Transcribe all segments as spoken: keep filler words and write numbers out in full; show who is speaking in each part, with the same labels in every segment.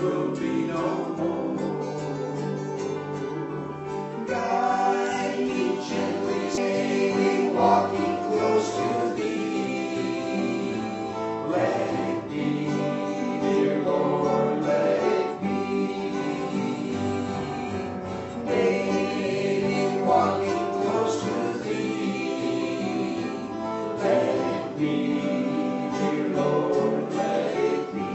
Speaker 1: will be no more. Guide me gently, steady, walking close to thee. Let it be, dear Lord, let it be. Baby, walking close to thee. Let it be, dear Lord, let it be.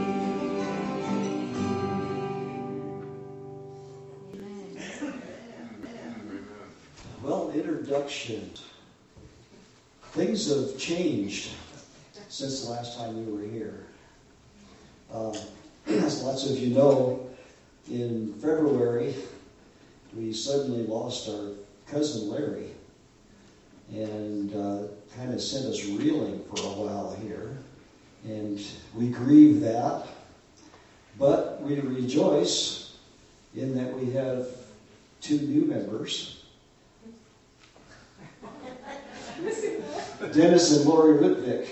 Speaker 2: Well, introduction. Things have changed since the last time we were here. Uh, as lots of you know, in February, we suddenly lost our cousin Larry, and uh, kind of sent us reeling for a while here. And we grieve that, but we rejoice in that we have two new members, Dennis and Lori Whitvick.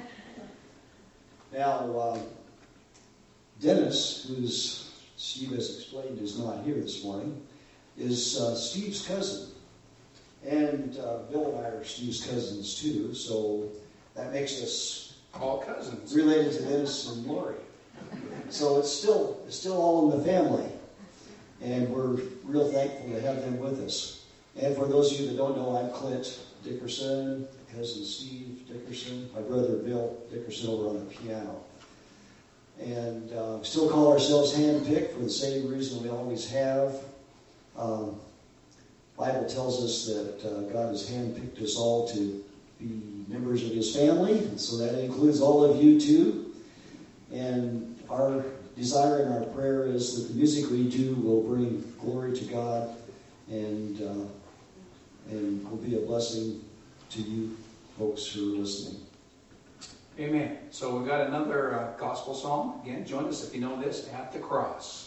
Speaker 2: Now, uh, Dennis, who's Steve has explained is not here this morning, is uh, Steve's cousin. And uh, Bill and I are Steve's cousins too, so that makes us
Speaker 3: all cousins
Speaker 2: related to Dennis and Lori. So it's still it's still all in the family, and we're real thankful to have them with us. And for those of you that don't know, I'm Clint Dickerson, cousin Steve Dickerson, my brother Bill Dickerson over on the piano. And uh, we still call ourselves handpicked for the same reason we always have. Um, Bible tells us that uh, God has handpicked us all to be members of His family, and so that includes all of you too. And our desire and our prayer is that the music we do will bring glory to God and uh, and will be a blessing to you folks who are listening.
Speaker 3: Amen. So we've got another uh, gospel song. Again, join us if you know this, At the Cross.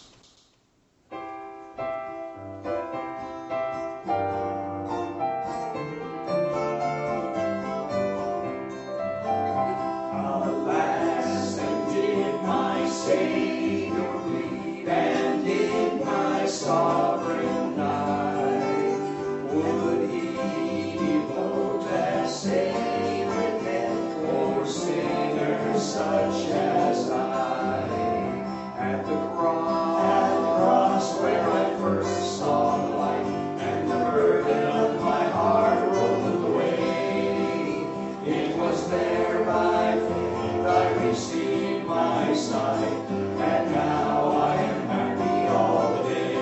Speaker 1: Alas, and did my Savior bleed, and did my sovereign die? Would He devote a sacred death for sinners such as I? At the cross, at the cross where I first saw the light, and the burden of my heart rolled away. It was there by faith I received my sight, and now I am happy all the day.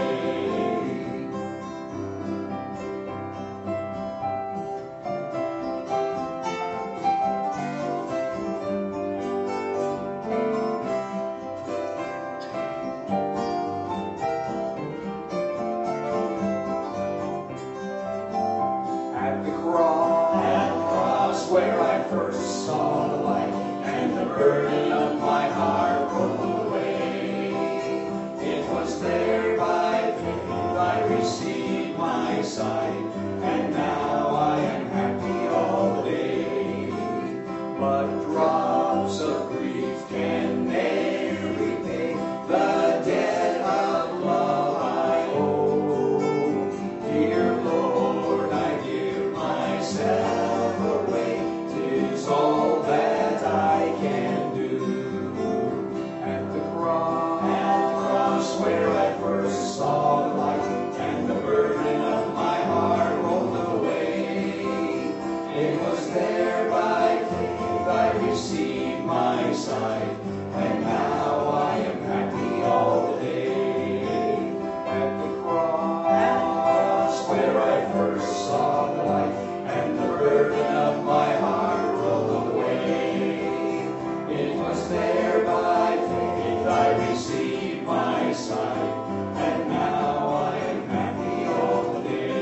Speaker 1: At the cross, at the cross where I first saw the light, and the burden of my heart rolled away. It was there by faith I received my sight, and now I am happy all the day. But drops of grief can never repay the debt of love I owe. Dear Lord, I give myself away, 'tis all that I can do. At the cross, at the cross where I first saw the light, and the burden of my heart rolled away. It was there by faith I received my sight, and now I am happy all the day. At the cross, at the cross where I first saw the light, and the burden of my heart rolled away. It was there by faith I received my sight, and now I am happy all the day.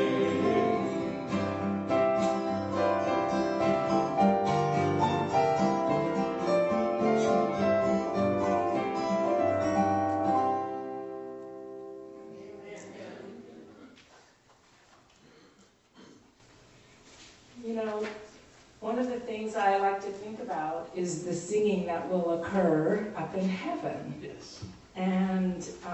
Speaker 4: You know, one of the things I like to think about is the singing that will occur up in heaven.
Speaker 3: Yes.
Speaker 4: And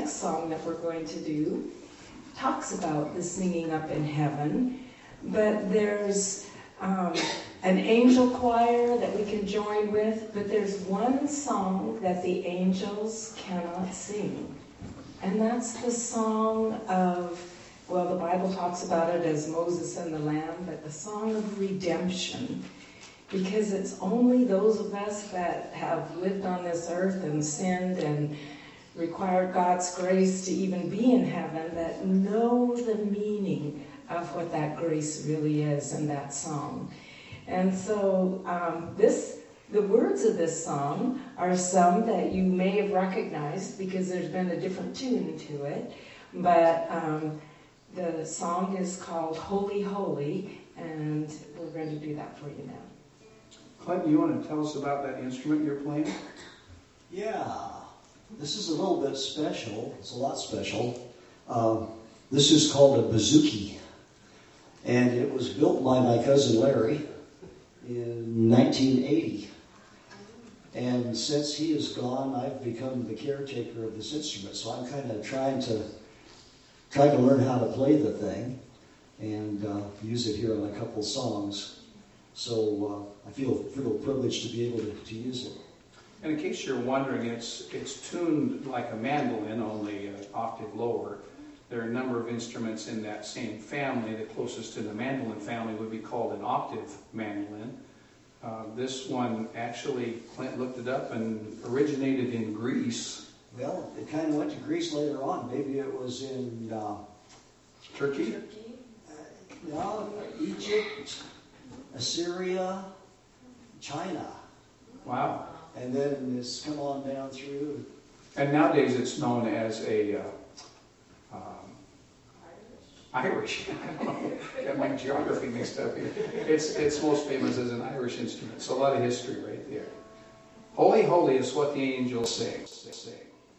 Speaker 4: next song that we're going to do talks about the singing up in heaven, but there's um, an angel choir that we can join with, but there's one song that the angels cannot sing, and that's the song of, well, the Bible talks about it as Moses and the Lamb, but the song of redemption, because it's only those of us that have lived on this earth and sinned and required God's grace to even be in heaven that know the meaning of what that grace really is in that song. And so um, this, the words of this song are some that you may have recognized because there's been a different tune to it, but um, the song is called Holy, Holy, and we're going to do that for you now.
Speaker 3: Clinton, you want to tell us about that instrument you're playing?
Speaker 2: Yeah, this is a little bit special. It's a lot special. Um, this is called a bouzouki, and it was built by my cousin Larry in nineteen eighty. And since he is gone, I've become the caretaker of this instrument. So I'm kind of trying to trying to learn how to play the thing and uh, use it here on a couple songs. So uh, I feel feel privileged to be able to, to use it.
Speaker 3: And in case you're wondering, it's it's tuned like a mandolin, only an octave lower. There are a number of instruments in that same family. The closest to the mandolin family would be called an octave mandolin. Uh, this one, actually, Clint looked it up and originated in Greece.
Speaker 2: Well, it kind of went to Greece later on. Maybe it was in uh,
Speaker 3: Turkey?
Speaker 2: uh, no, Egypt, Assyria, China.
Speaker 3: Wow.
Speaker 2: And then it's come on down through.
Speaker 3: And nowadays it's known as a uh, um, Irish. I don't know. Got my geography mixed up here. It's it's most famous as an Irish instrument. So a lot of history right there. Holy, holy is what the angels sing. sing.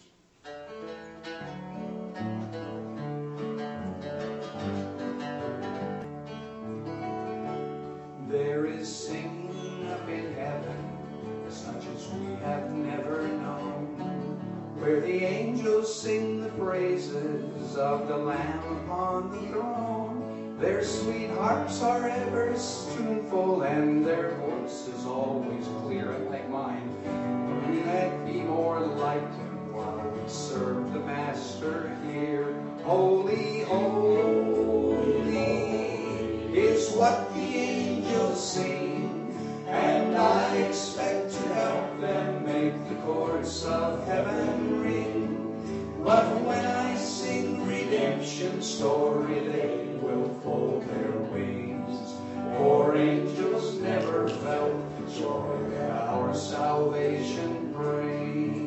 Speaker 3: There is singing up in heaven, such as we have never known, where the angels sing the praises of the Lamb upon the throne. Their sweet harps are ever tuneful, and their voices always clear, and like mine. Let be more like him while we serve the Master here. Holy, holy is what the angels sing, and I expect to help them make the chords of heaven ring. But when I sing redemption's story, they will fold their wings, for angels never felt the joy that our salvation brings.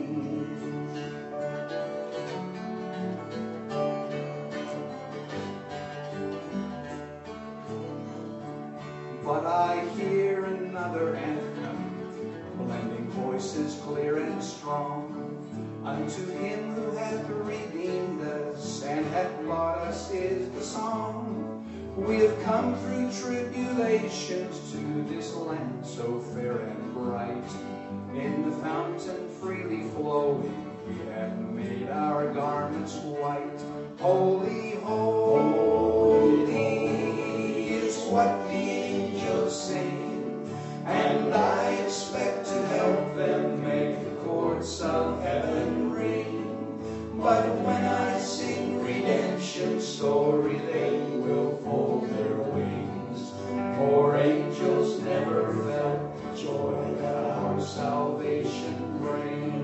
Speaker 3: But I hear another anthem, blending voices clear and strong. Unto him who hath redeemed us and hath bought us is the song. We have come through tribulations to this land so fair and bright. In the fountain freely flowing, we have made our garments white. Holy, holy is what the angels sing, and I expect to help them make the chords of heaven ring. But when I sing redemption's story, they will fold their wings, for angels never felt the joy that our salvation brings.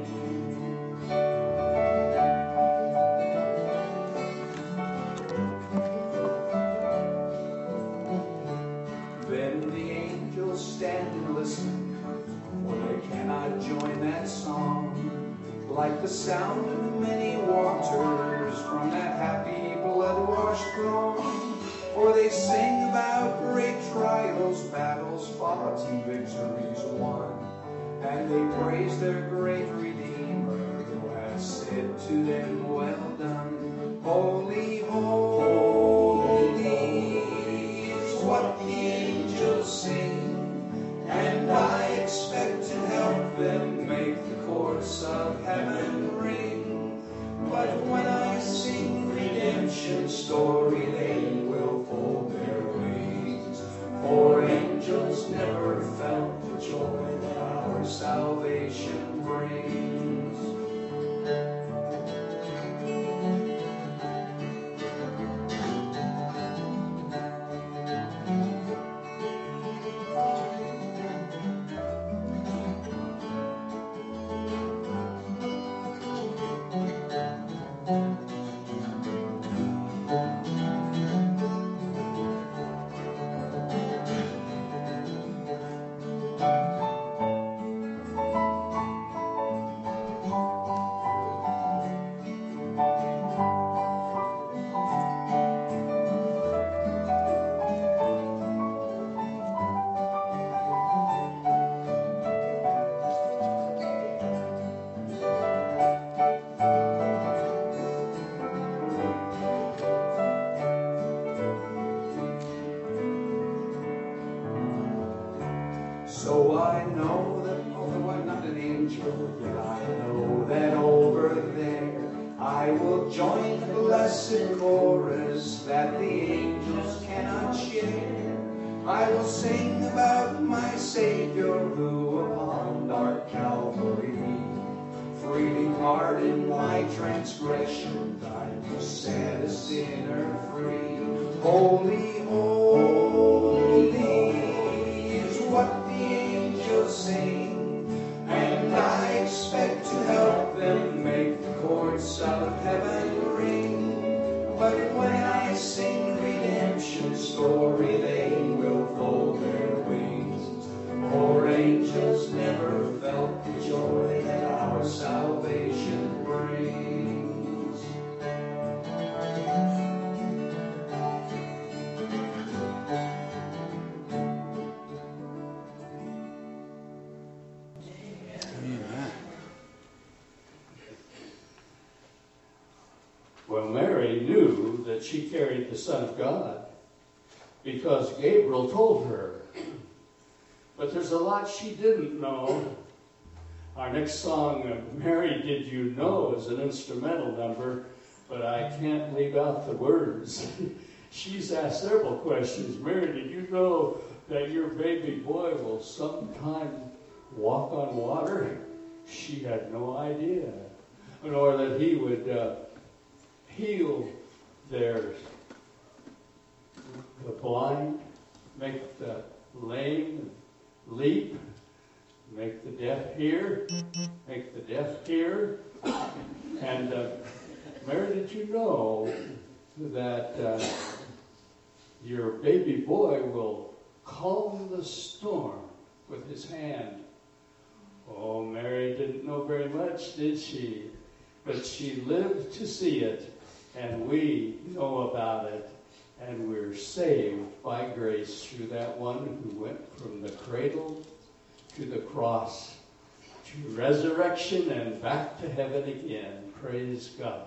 Speaker 3: Then the angels stand and listen, for they cannot join that song. Like the sound of many waters from that happy blood-washed throng. For they sing about great trials, battles fought, and victories won. And they praise their great Redeemer, who has said to them, well done. Holy, holy is what the angels sing, and I expect to help them make the chords of heaven ring. But when I sing redemption story, they will fold their wings. For angels never felt the joy that our salvation brings. So I know that, although I'm not an angel, yet I know that over there I will join the blessed chorus that the angels cannot share. I will sing about my Savior who upon dark Calvary freely pardoned my transgression, died to set a sinner free. Holy, holy is what sing, and I expect to help them make the courts of heaven ring. But when I sing redemption story, they will fold their wings. For angels never felt the joy that our salvation brings.
Speaker 5: Well, Mary knew that she carried the Son of God because Gabriel told her. But there's a lot she didn't know. Our next song, Mary Did You Know, is an instrumental number, but I can't leave out the words. She's asked several questions. Mary, did you know that your baby boy will sometime walk on water? She had no idea. Nor that he would uh, heal their the blind, make the lame leap, make the deaf hear, make the deaf hear. And uh, Mary, did you know that uh, your baby boy will calm the storm with his hand? Oh, Mary didn't know very much, did she? But she lived to see it. And we know about it, and we're saved by grace through that one who went from the cradle to the cross, to resurrection, and back to heaven again. Praise God.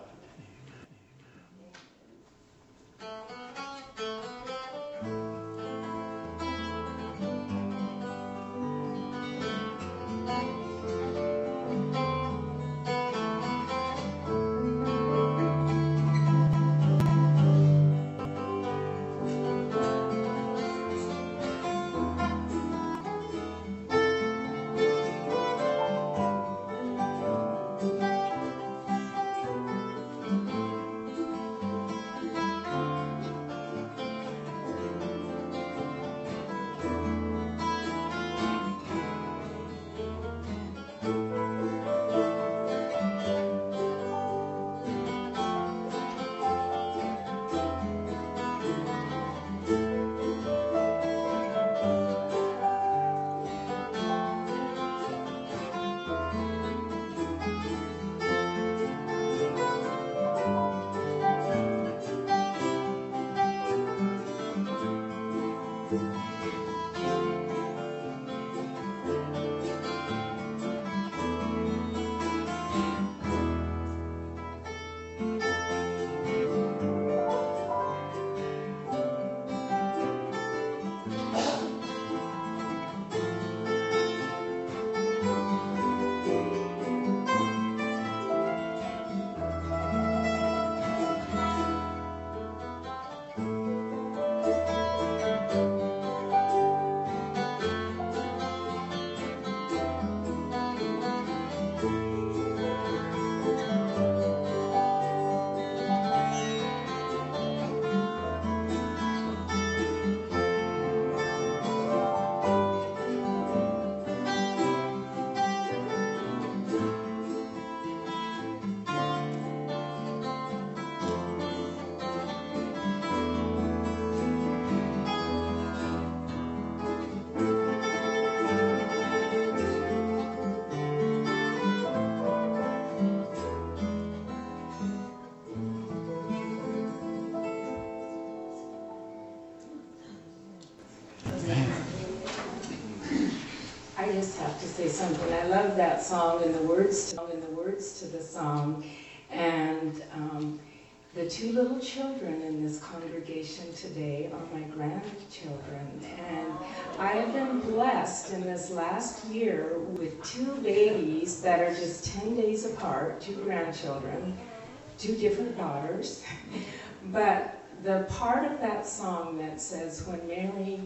Speaker 4: something. I love that song and the words to, and the words to the song. And um, the two little children in this congregation today are my grandchildren. And I have been blessed in this last year with two babies that are just ten days apart, two grandchildren, two different daughters. But the part of that song that says, when Mary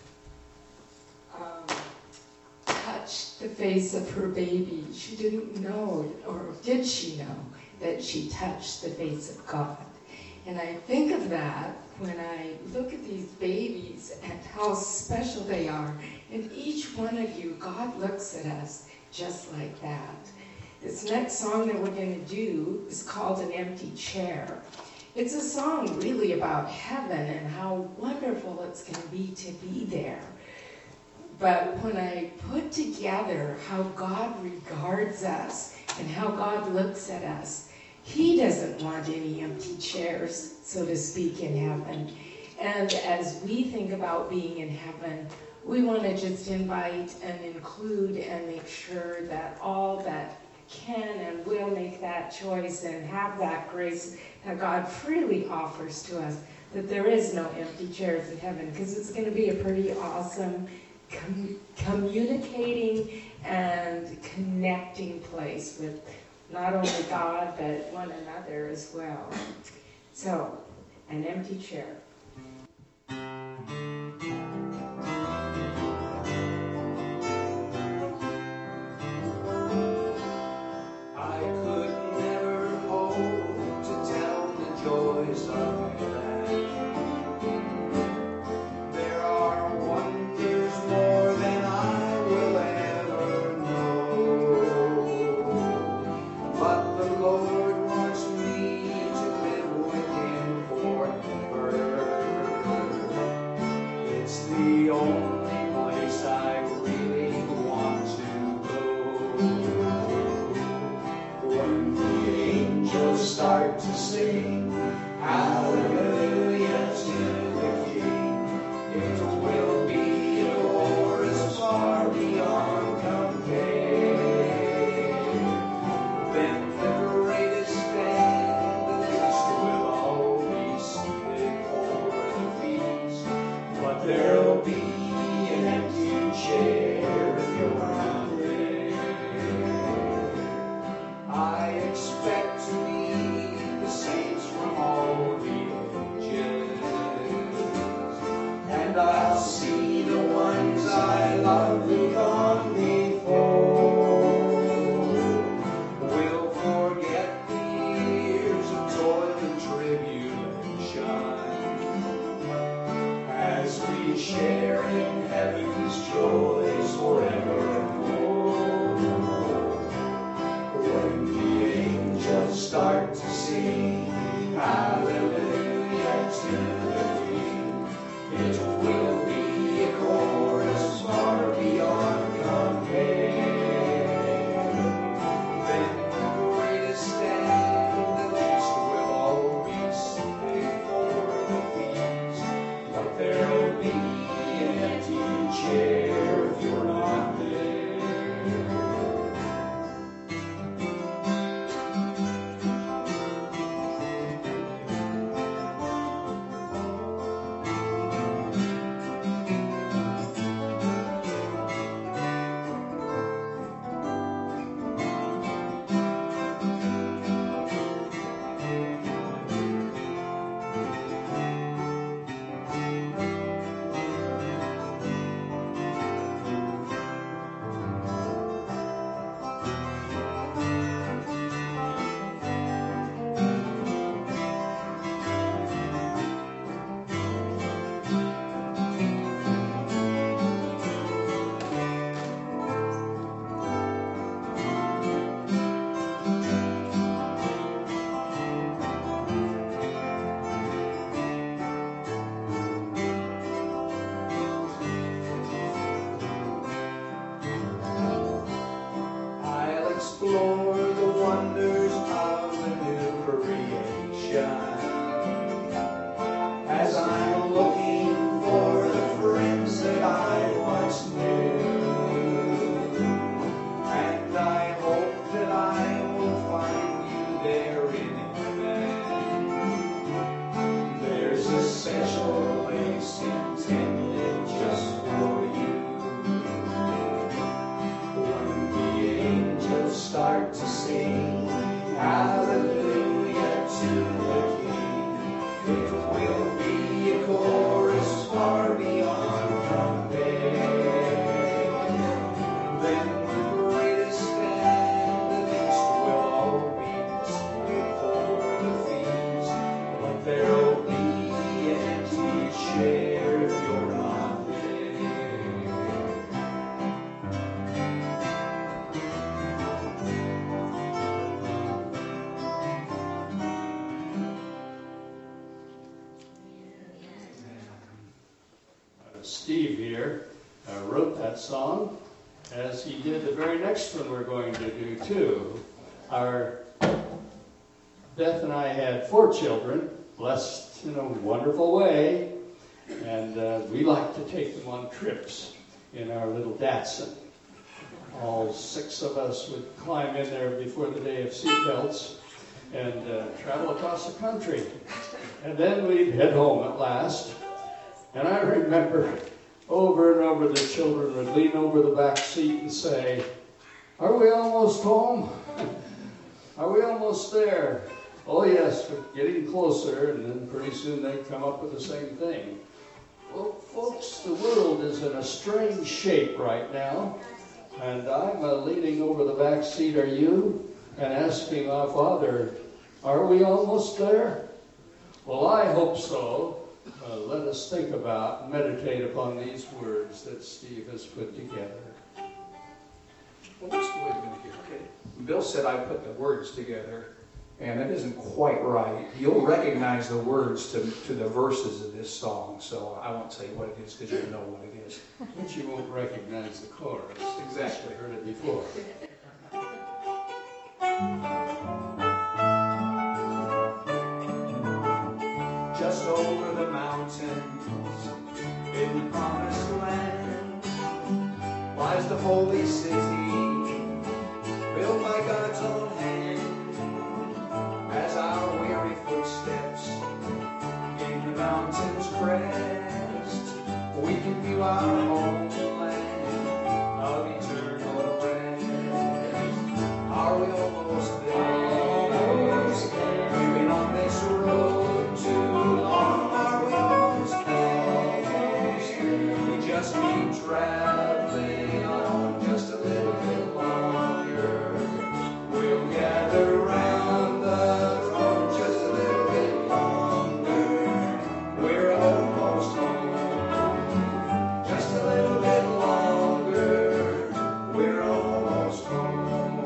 Speaker 4: um, touched the face of her baby, she didn't know, or did she know, that she touched the face of God. And I think of that when I look at these babies and how special they are. And each one of you, God looks at us just like that. This next song that we're going to do is called An Empty Chair. It's a song really about heaven and how wonderful it's going to be to be there. But when I put together how God regards us and how God looks at us, He doesn't want any empty chairs, so to speak, in heaven. And as we think about being in heaven, we want to just invite and include and make sure that all that can and will make that choice and have that grace that God freely offers to us, that there is no empty chairs in heaven, because it's going to be a pretty awesome com- communicating and connecting place with not only God, but one another as well. So, An Empty Chair.
Speaker 3: I could never hope to tell the joys of heaven. There are wonders more than I will ever know. But the Lord wants me to live with Him forever. It's the only place I really want to go. When the angels start to sing hallelujah to the King, it will be a chorus far beyond compare. Then the greatest and the least will all be seated for the feast, but there'll be an empty chair if you're not there. I expect to meet the saints from all the ages, and I'll see the ones I love who've gone before. We'll forget the years of toil and tribulation as we share in heaven's joys forever and more. When the angels start to sing hallelujah to the King, it will be a chorus far beyond compare. Then the greatest and the least will all be seated for the feast, but there'll be an empty chair if you're not there. sing hallelujah to the King. It will be a chorus far beyond compare. Then the greatest and the least will all be before the feast, but there'll be an empty chair if you're not there.
Speaker 5: Steve here uh, wrote that song, as he did the very next one we're going to do too. Our Beth and I had four children, blessed in a wonderful way, and uh, we like to take them on trips in our little Datsun. All six of us would climb in there before the day of seatbelts and uh, travel across the country. And then we'd head home at last. And I remember over and over the children would lean over the back seat and say, "Are we almost home? Are we almost there?" "Oh yes, we're getting closer," and then pretty soon they'd come up with the same thing. Well, folks, the world is in a strange shape right now, and I'm uh, leaning over the back seat, are you? And asking our Father, "Are we almost there?" Well, I hope so. Uh, let us think about, meditate upon these words that Steve has put together.
Speaker 3: Well, just wait a minute here. Okay. Bill said I put the words together, and that isn't quite right. You'll recognize the words to, to the verses of this song, so I won't say what it is because you know what it is.
Speaker 5: But you won't recognize the chorus.
Speaker 3: Exactly.
Speaker 5: You've heard it before.
Speaker 3: Just over the mountains in the promised land lies the holy city built by God's own hand. As our weary footsteps in the mountain's crest, we can view our homeland of eternal rest. Are we almost there? We've been on this road too long. Are we almost there? We just keep traveling on just a little bit longer. We'll gather round the throne just a little bit longer. We're almost home. Just a little bit longer. We're almost home.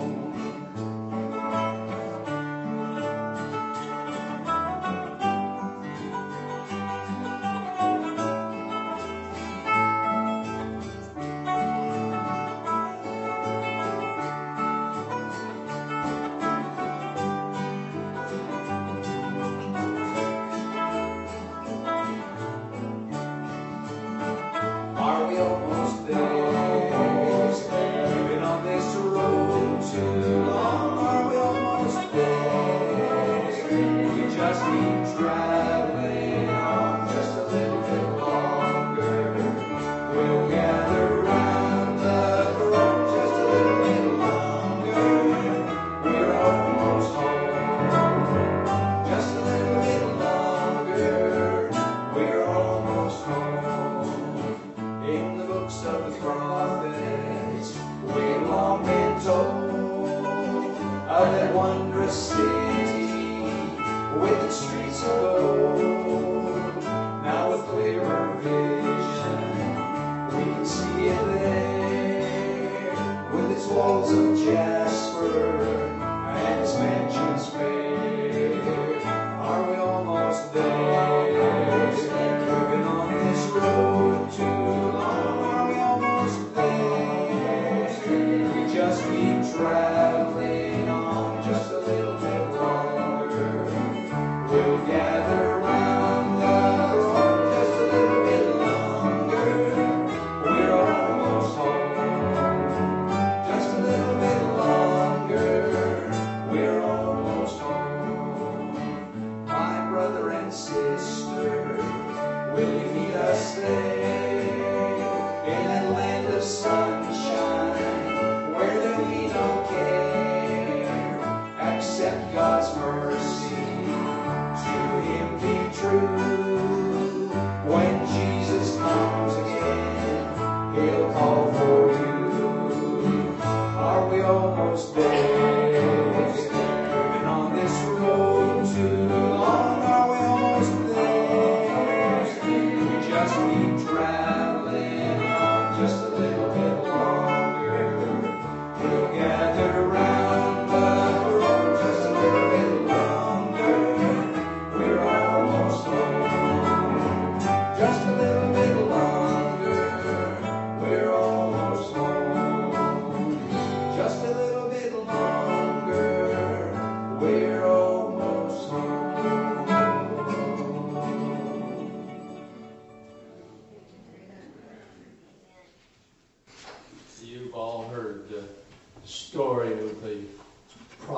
Speaker 3: Are we almost there? We've been on this road too long. Are we almost there? We just keep traveling on just a little bit longer. We'll gather round the throne just a little bit longer. We're almost home. Just a little bit longer. We're almost home. In the books of the prophets, we've long been told of that wondrous city with its streets of gold. Now with clearer vision, we can see it there, with its walls of jasper and its mansions fair. Are we almost there? We've been on this road too long. Are we almost there? We just keep traveling on just a little bit longer. We'll gather round the throne just a little bit longer. We're almost home. Just a little bit longer.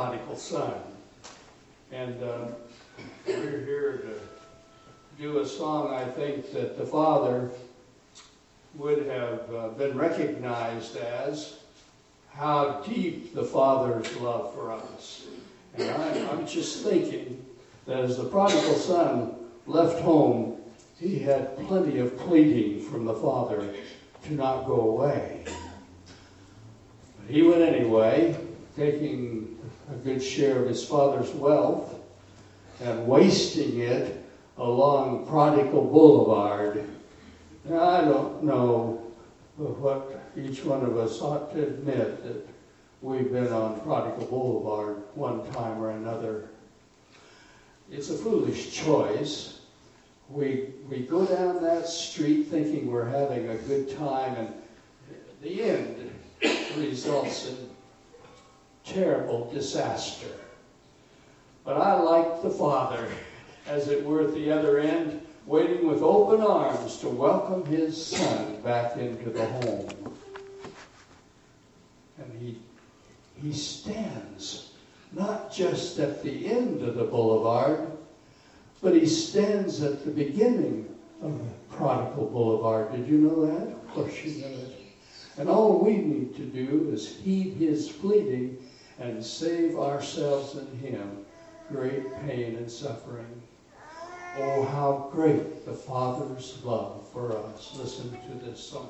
Speaker 5: prodigal son. And uh, we're here to do a song, I think, that the father would have uh, been recognized as how deep the father's love for us. And I, I'm just thinking that as the prodigal son left home, he had plenty of pleading from the father to not go away. But he went anyway, taking a good share of his father's wealth and wasting it along Prodigal Boulevard. Now, I don't know what each one of us ought to admit that we've been on Prodigal Boulevard one time or another. It's a foolish choice. We, we go down that street thinking we're having a good time, and the end results in terrible disaster. But I like the father, as it were, at the other end, waiting with open arms to welcome his son back into the home. And he, he stands not just at the end of the boulevard, but he stands at the beginning of the Prodigal Boulevard. Did you know that? Of course you know that. And all we need to do is heed his pleading and save ourselves in him great pain and suffering. Oh, how great the Father's love for us. Listen to this song.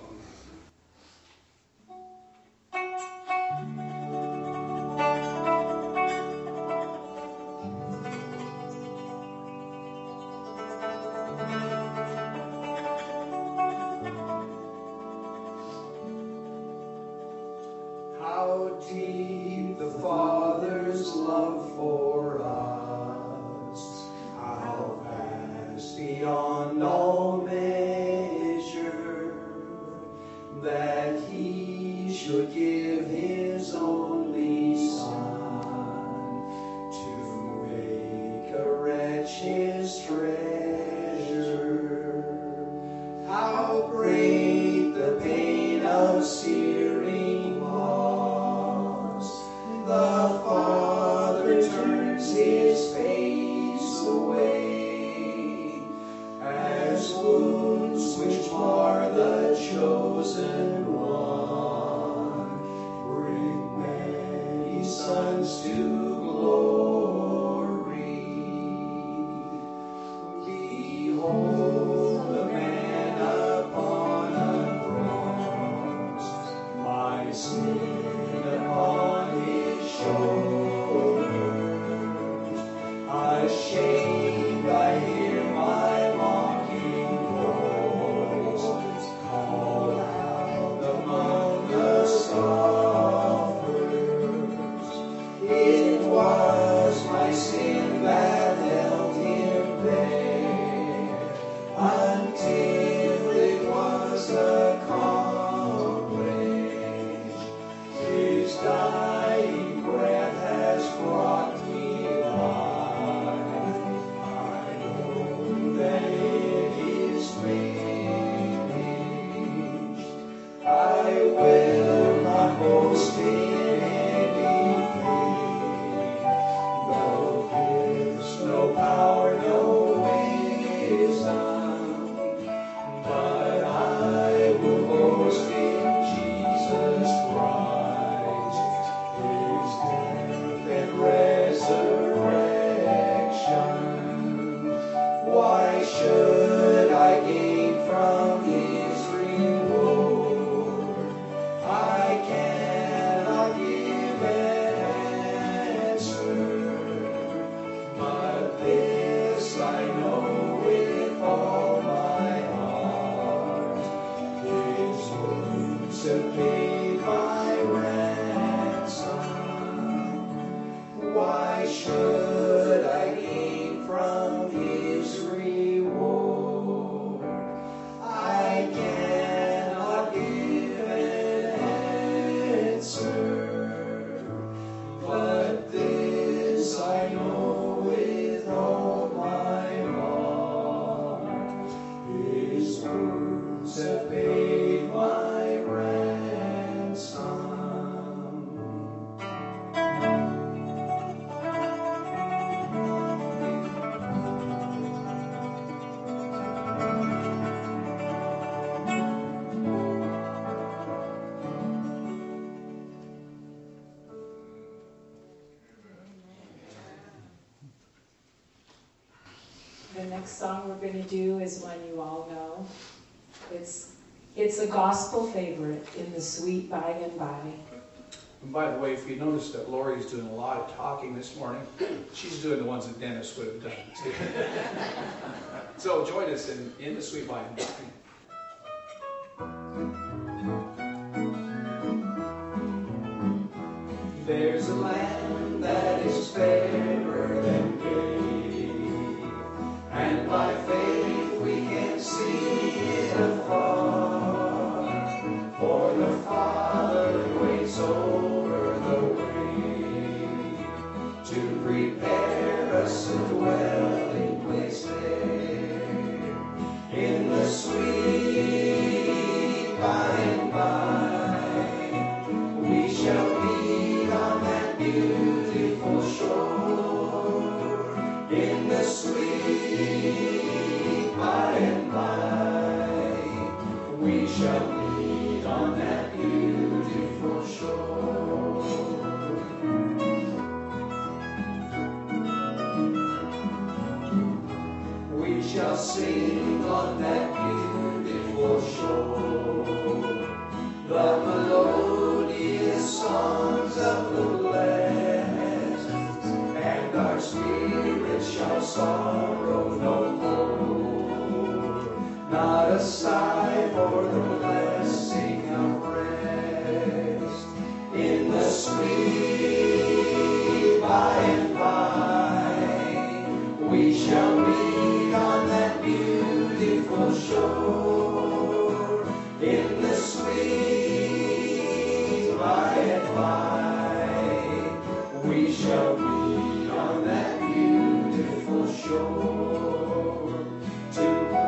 Speaker 3: How deep the Father's love for us, how vast beyond all measure, that he should give his only Son to make a wretch his treasure. How great the pain of searing loss, the Father turns his face away, as wounds which mar the chosen one bring many sons to glory. Behold the man upon a cross, my sin upon his shoulders. Ashamed I hear my mocking voice call out among the scoffers. It was my sin that held him there until it was accomplished. His dying breath has brought me life. I know that it is finished. I will not boast in anything, no gifts, no power, no wisdom, but I will boast in Jesus Christ, his death and resurrection. Why should I gain from his reward? I cannot give an answer, but this I know with all my heart: his wounds have paid my ransom. Why should I gain from his reward? I cannot give an answer, but this I know with all my heart: his wounds have paid my ransom.
Speaker 4: the next song we're going to do is one you all know. It's it's a gospel favorite, In the Sweet By and By.
Speaker 3: And by the way, if you notice that Lori's doing a lot of talking this morning, she's doing the ones that Dennis would have done too. So join us in, in the Sweet By and By. There's a land that is fairer than day, and by faith we can see it afar, for the Father waits over the way to prepare us a dwelling place there, in the sweet by and by we shall be on that beautiful shore, in the sweet by and by we shall meet on that beautiful shore. We shall sing on that beautiful shore the melodious songs of the blessed, and our spirits shall sorrow no more, not a sigh for the blessing of rest, in the sweet by and by we shall meet on that beautiful shore, in the sweet by and by we shall meet on that beautiful shore. To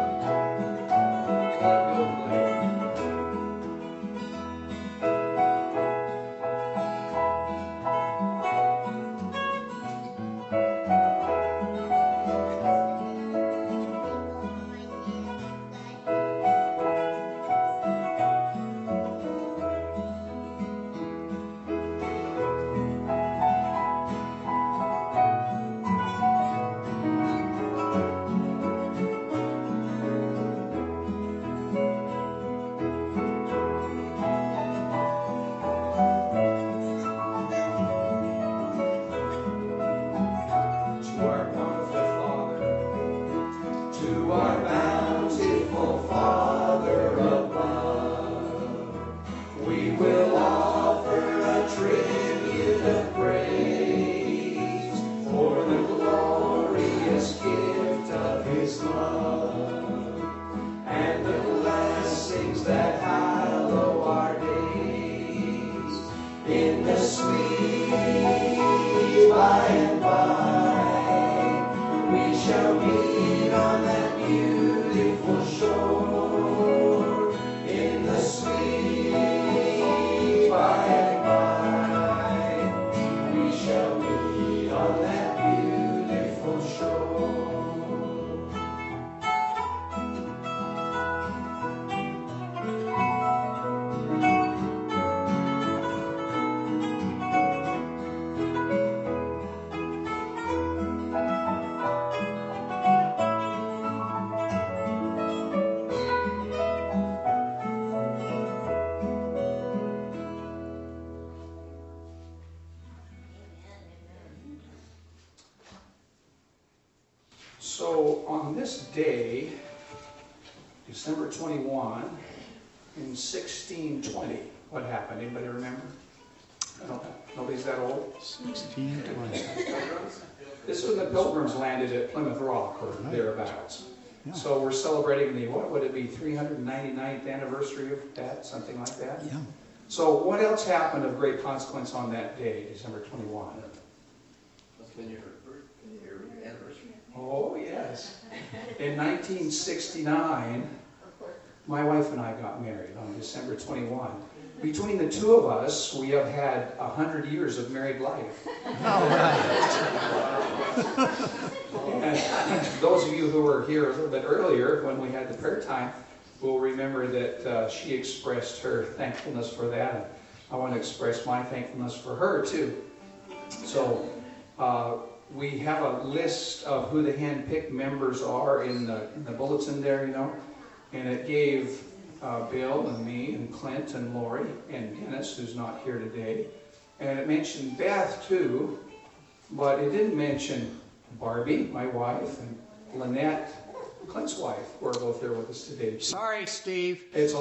Speaker 3: So on this day, December twenty-first, in sixteen twenty, what happened? Anybody remember? I don't know. Nobody's that old?
Speaker 6: sixteen twenty.
Speaker 3: This is when the Pilgrims landed at Plymouth Rock, or thereabouts.
Speaker 6: Yeah.
Speaker 3: So we're celebrating the, what would it be, three hundred ninety-ninth anniversary of that, something like that?
Speaker 6: Yeah.
Speaker 3: So what else happened of great consequence on that day, December twenty-first?
Speaker 7: Must have been your, your anniversary.
Speaker 3: Oh, yes. In nineteen sixty-nine, my wife and I got married on December twenty-first. Between the two of us, we have had a hundred years of married life.
Speaker 6: All right.
Speaker 3: And those of you who were here a little bit earlier when we had the prayer time will remember that uh, she expressed her thankfulness for that. And I want to express my thankfulness for her too. So Uh, we have a list of who the hand-picked members are in the, in the bulletin there, you know, and it gave uh, Bill and me and Clint and Lori and Dennis, who's not here today, and it mentioned Beth too, but it didn't mention Barbie, my wife, and Lynette, Clint's wife, who are both there with us today.
Speaker 6: Sorry, Steve.
Speaker 3: It's all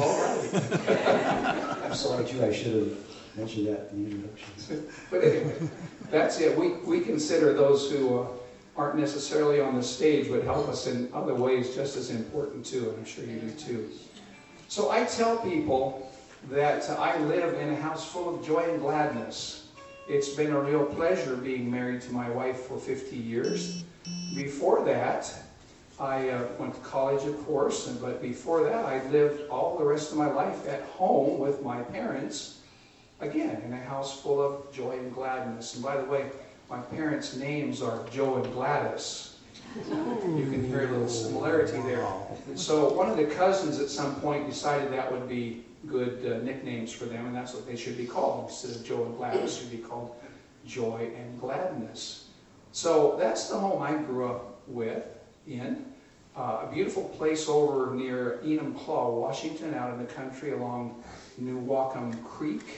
Speaker 3: right.
Speaker 2: I'm sorry too, I should have mentioned that in the introduction.
Speaker 3: But anyway, that's it. We, we consider those who uh, aren't necessarily on the stage but help us in other ways just as important too, and I'm sure you do too. So I tell people that uh, I live in a house full of joy and gladness. It's been a real pleasure being married to my wife for fifty years. Before that, I uh, went to college, of course, and, but before that I lived all the rest of my life at home with my parents, again, in a house full of joy and gladness. And by the way, my parents' names are Joe and Gladys. You can hear a little similarity there. And so one of the cousins at some point decided that would be good uh, nicknames for them, and that's what they should be called. Instead of Joe and Gladys, should be called Joy and Gladness. So that's the home I grew up with, in. Uh, a beautiful place over near Enumclaw, Washington, out in the country along New Wacom Creek.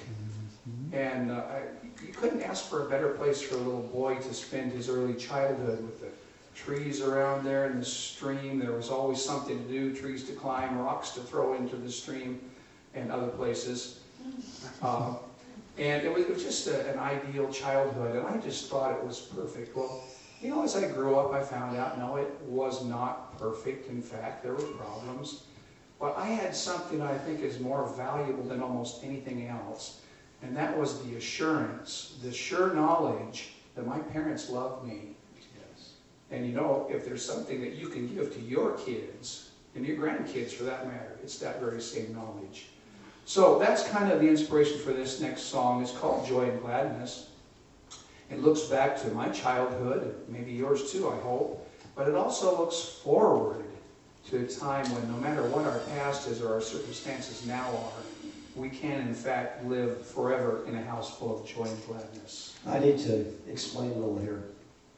Speaker 3: And uh, I, you couldn't ask for a better place for a little boy to spend his early childhood, with the trees around there and the stream. There was always something to do, trees to climb, rocks to throw into the stream, and other places. Uh, and it was, it was just a, an ideal childhood, and I just thought it was perfect. Well, you know, as I grew up, I found out, no, it was not perfect. In fact, there were problems. But I had something I think is more valuable than almost anything else, and that was the assurance, the sure knowledge that my parents loved me. Yes. And you know, if there's something that you can give to your kids, and your grandkids for that matter, it's that very same knowledge. So that's kind of the inspiration for this next song. It's called Joy and Gladness. It looks back to my childhood, maybe yours too, I hope, but it also looks forward to a time when no matter what our past is or our circumstances now are, we can in fact live forever in a house full of joy and gladness.
Speaker 2: I need to explain a little here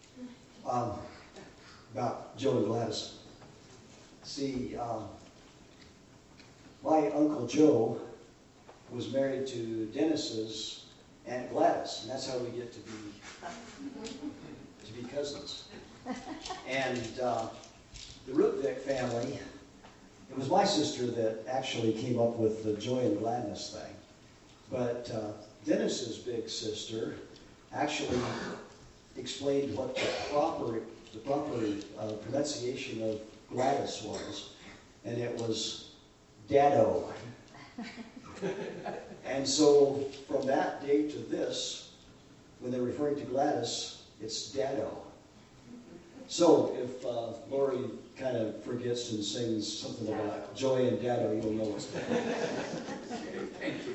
Speaker 2: um, about Joe and Gladys. See, um, my Uncle Joe was married to Dennis's Aunt Gladys, and that's how we get to be to be cousins. And uh, the Rootvick family, it was my sister that actually came up with the joy and gladness thing. But uh, Dennis's big sister actually explained what the proper the proper uh, pronunciation of Gladys was, and it was Daddo. And so from that date to this, when they're referring to Gladys, it's Daddo. So if uh, Lori kind of forgets and sings something about joy and Daddo, you'll know what's going on.
Speaker 3: Thank you.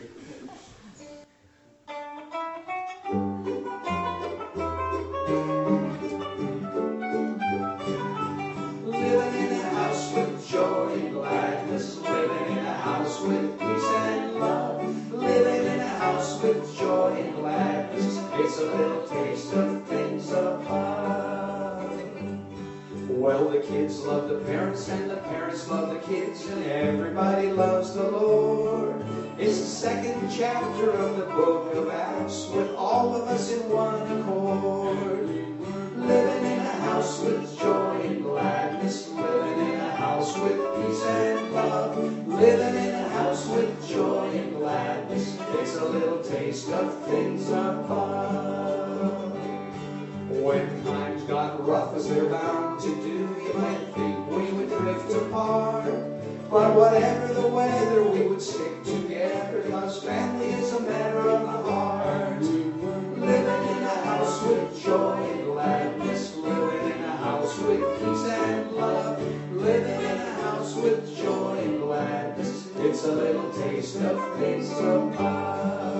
Speaker 3: Living in a house with joy and gladness, living in a house with peace and love, living in a house with joy and gladness, it's a little taste of things above. Well, the kids love the parents, and the parents love the kids, and everybody loves the Lord. It's the second chapter of the book of Acts, with all of us in one accord. Living in a house with joy and gladness, living in a house with peace and love, living in a house with joy and gladness, it's a little taste of things above. When times got rough, as they're bound to do, you might think we would drift apart. But whatever the weather, we would stick together, cause family is a matter of the heart. Living in a house with joy and gladness, living in a house with peace and love, living in a house with joy and gladness, it's a little taste of things above.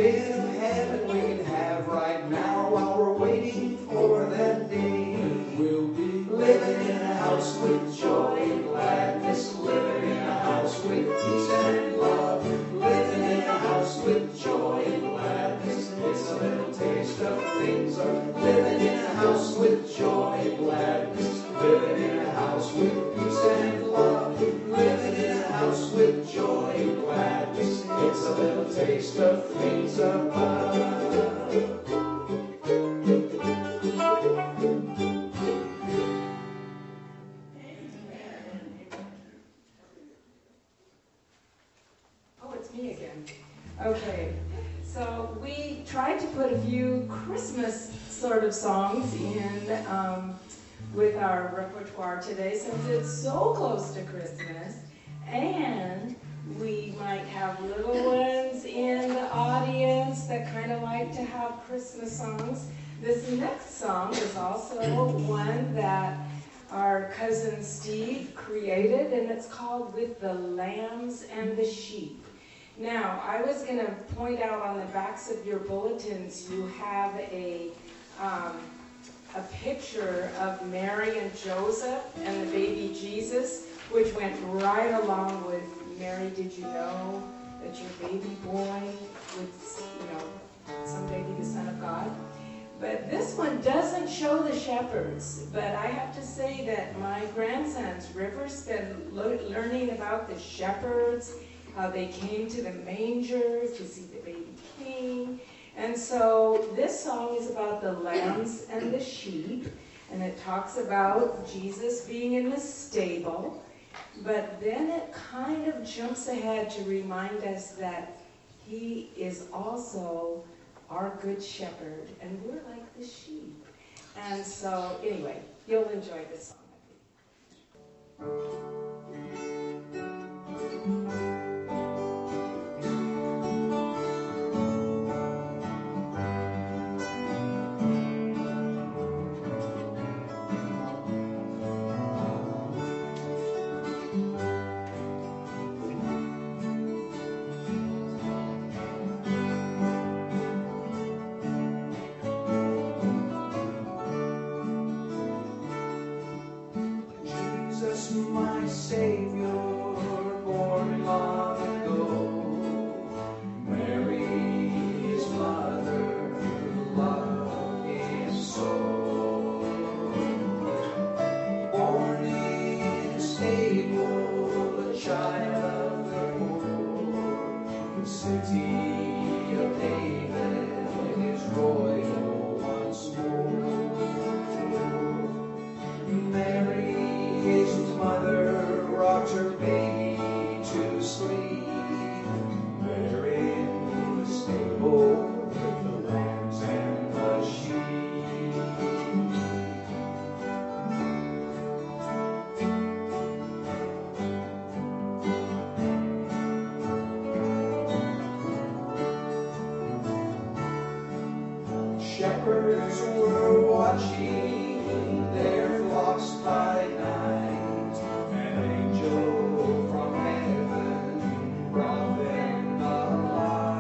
Speaker 3: bit of heaven we can have right now while we're waiting for that day. We'll be living in a house with joy and gladness, living in a house with peace and love, living in a house with joy and gladness. It's a little taste of things of living in a house with joy and gladness, living in a house with peace and love, living in a house with joy and gladness. It's a little taste of things above.
Speaker 4: Oh, it's me again. Okay, so we tried to put a few Christmas sort of songs in um, with our repertoire today since it's so close to Christmas, and we might have little ones in the audience that kind of like to have Christmas songs. This next song is also one that our cousin Steve created, and it's called With the Lambs and the Sheep. Now, I was going to point out on the backs of your bulletins, you have a, um, a picture of Mary and Joseph and the baby Jesus, which went right along with Mary, did you know that your baby boy would, you know, someday be the Son of God? But this one doesn't show the shepherds, but I have to say that my grandson's River's been lo- learning about the shepherds, how they came to the manger to see the baby king. And so this song is about the lambs and the sheep, and it talks about Jesus being in the stable, but then it kind of jumps ahead to remind us that he is also our good shepherd, and we're like the sheep. And so anyway, you'll enjoy this song, I think.
Speaker 3: My Savior, born long ago, Mary, his mother, loved him so. Born in a stable, a child of the poor, the city of David is royal once more. Mary, his mother, rocked her baby to sleep. There in the stable with the lambs and the sheep. Shepherds were watching their flocks by night. An angel from heaven brought them a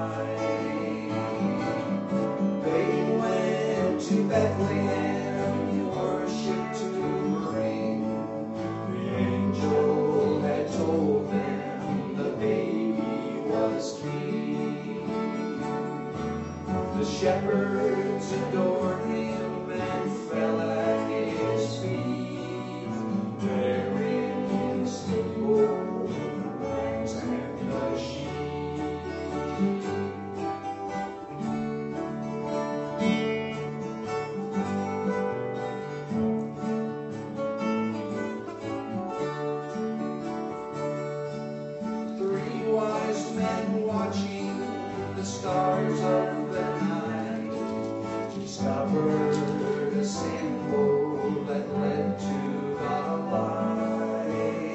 Speaker 3: light. They went to Bethlehem, worship to bring. The angel had told them the baby was king. The shepherds adored him and fell at his feet. There in the stable, the lambs and the sheep. Three wise men watching the stars of the night discovered a symbol that led to the light.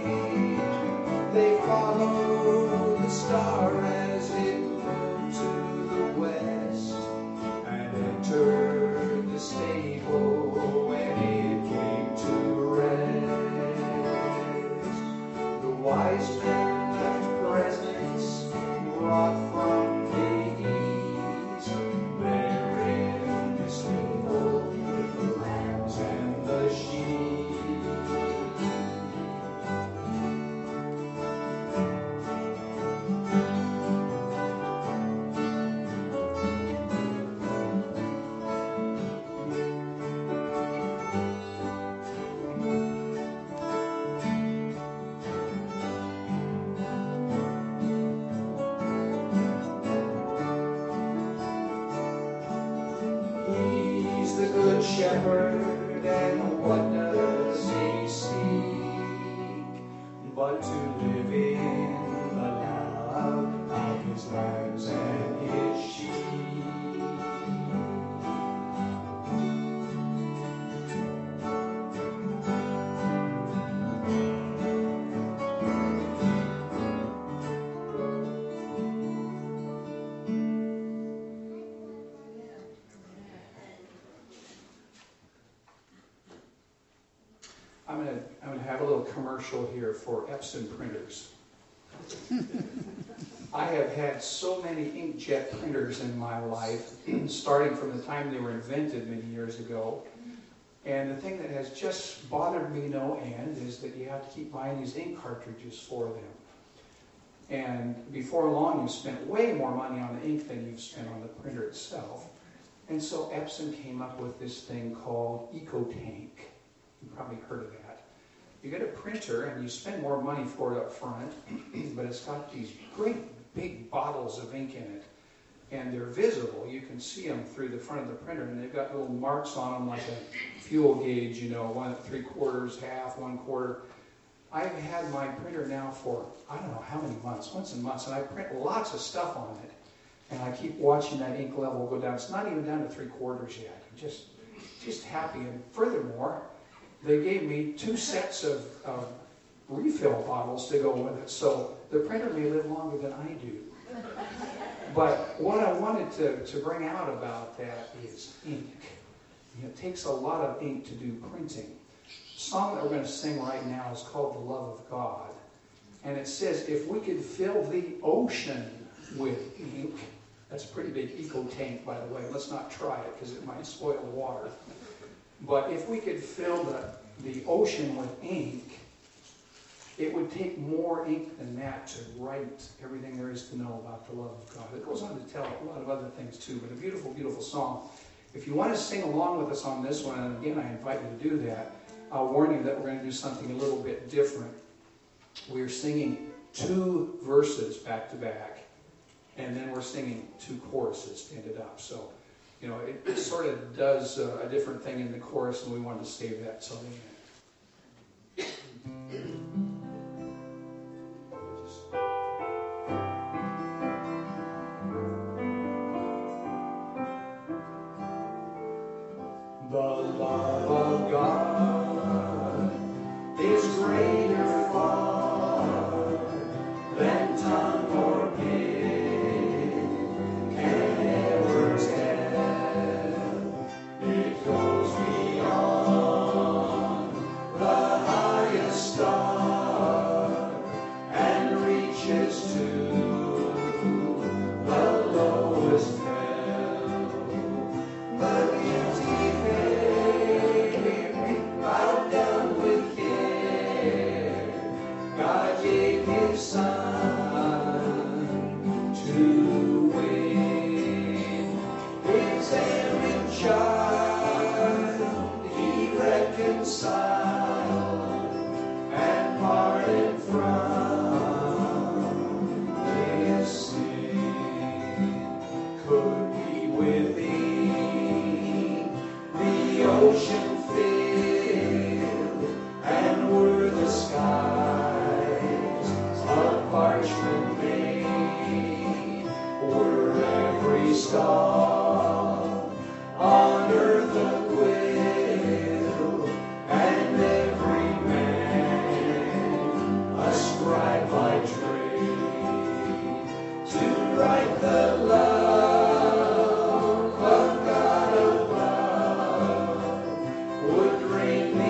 Speaker 3: They followed the star as it moved to the west and entered the stable when it came to rest. The wise men left presents brought from the shepherd, and what does he seek? But to live in the love of his lambs and his sheep. I'm going to I'm going to have a little commercial here for Epson printers. I have had so many inkjet printers in my life, starting from the time they were invented many years ago. And the thing that has just bothered me no end is that you have to keep buying these ink cartridges for them. And before long, you've spent way more money on the ink than you've spent on the printer itself. And so Epson came up with this thing called EcoTank. You've probably heard of that. You get a printer and you spend more money for it up front, but it's got these great big bottles of ink in it. And they're visible. You can see them through the front of the printer, and they've got little marks on them like a fuel gauge, you know, one three quarters, half, one quarter. I've had my printer now for, I don't know how many months, months and months, and I print lots of stuff on it. And I keep watching that ink level go down. It's not even down to three quarters yet. I'm just, just happy. And furthermore, they gave me two sets of, of refill bottles to go with it. So the printer may live longer than I do. But what I wanted to, to bring out about that is ink. You know, it takes a lot of ink to do printing. The song that we're going to sing right now is called The Love of God. And it says, if we could fill the ocean with ink, that's a pretty big eco tank, by the way. Let's not try it because it might spoil the water. But if we could fill the, the ocean with ink, it would take more ink than that to write everything there is to know about the love of God. It goes on to tell a lot of other things too, but a beautiful, beautiful song. If you want to sing along with us on this one, and again, I invite you to do that, I'll warn you that we're going to do something a little bit different. We're singing two verses back to back, and then we're singing two choruses ended up. So, you know, it, it sort of does uh, a different thing in the chorus, and we wanted to save that till the end. The love of God is greater far than tongue or pen can ever tell. It goes beyond the highest star and reaches to the lowest hell. The guilty bowed down with care. God gave His Son to win His erring child. He reconciled and pardoned from His sin. Could be within the ocean and were the skies of parchment made, were every star on earth a quill, and every man a scribe by trade, to write the love of God above would bring the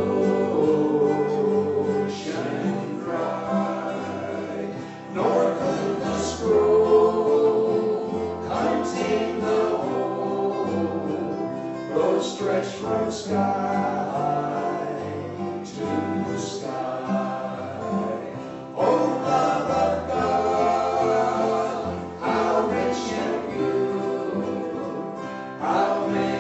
Speaker 3: ocean dry, nor could the scroll contain the whole, though stretched from sky to sky. Oh, love of God, how rich and pure, how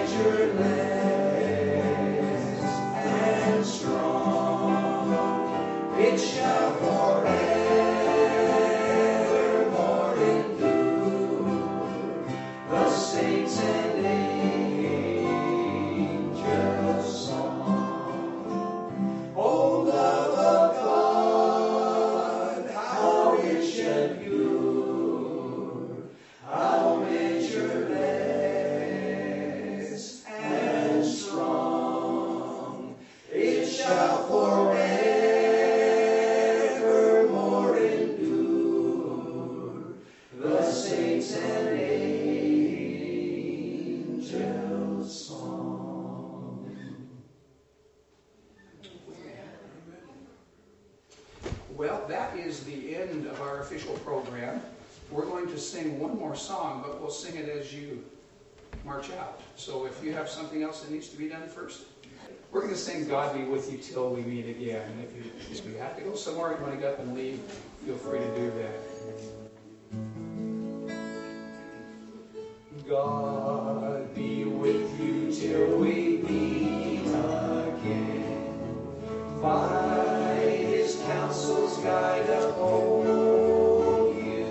Speaker 3: measureless and strong, it shall forevermore endure. The saints and angels is the end of our official program. We're going to sing one more song, but we'll sing it as you march out. So if you have something else that needs to be done first, we're going to sing God Be With You Till We Meet Again. And if you, if you have to go somewhere and want to get up and leave, feel free to do that. God be with you till we meet again. By his counsel's guide uphold you.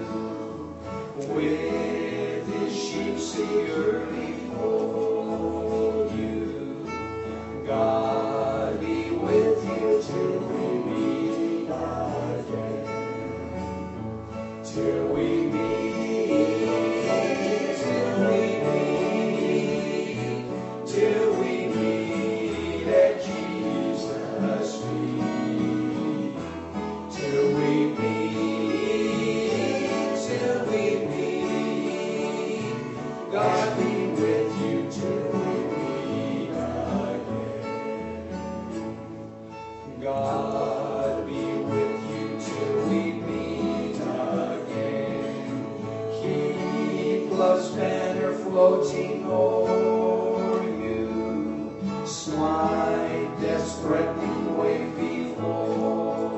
Speaker 3: With his sheep securely fold you. God be with you till we meet again. Till we meet, till we meet, till we meet at Jesus' feet. Till we meet, till we meet, God be with you till we meet again. God be with you till we meet again. Keep love's banner floating o'er you. Smite death's threatening wave before